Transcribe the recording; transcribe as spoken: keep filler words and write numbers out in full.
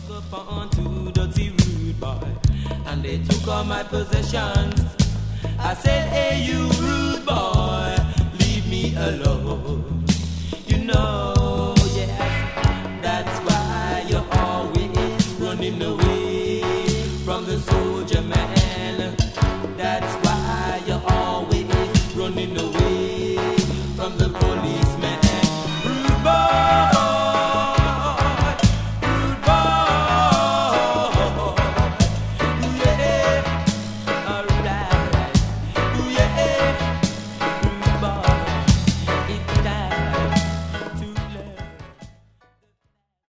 upon two dirty rude boy, and they took all my possessions. I said, hey you rude boy, leave me alone. You know